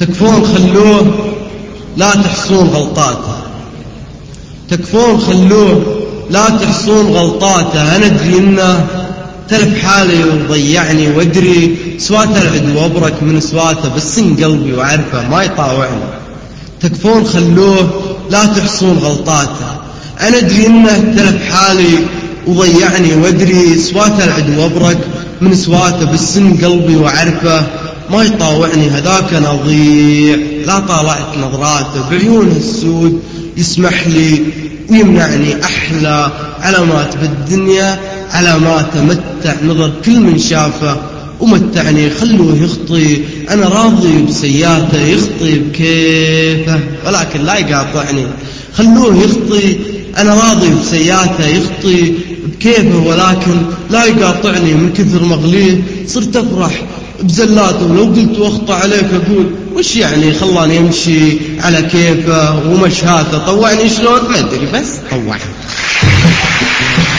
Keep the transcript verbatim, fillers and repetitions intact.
تكفون خلوه لا تحصون غلطاته، تكفون خلوه لا تحصون غلطاته. أنا أدري إنه تلف حالي وضيعني، وأدري سواته العدو أبرك من سواته، بس إن قلبي وعرفه ما يطاوعني. تكفون خلوه لا تحصون غلطاته. أنا أدري إنه تلف حالي وضيعني، وأدري سواته العدو أبرك من سواته، بس إن قلبي وعرفه ما يطاوعني. هذاك أنا أضيع لا طالعت نظراته، بعيونه السود يسمح لي ويمنعني أحلى علامات بالدنيا، علامات متع نظر كل من شافه ومتعني. خلوه يخطي أنا راضي بسياته، يخطي بكيفه ولكن لا يقاطعني. خلوه يخطي أنا راضي بسياته، يخطي بكيفه ولكن لا يقاطعني. من كثر مغليه صرت أفرح بزلاته، ولو قلت واخطأ عليك أقول وش يعني خلاني يمشي على كيفه ومشهاته. طوعني شلون ما أدري بس طوعني.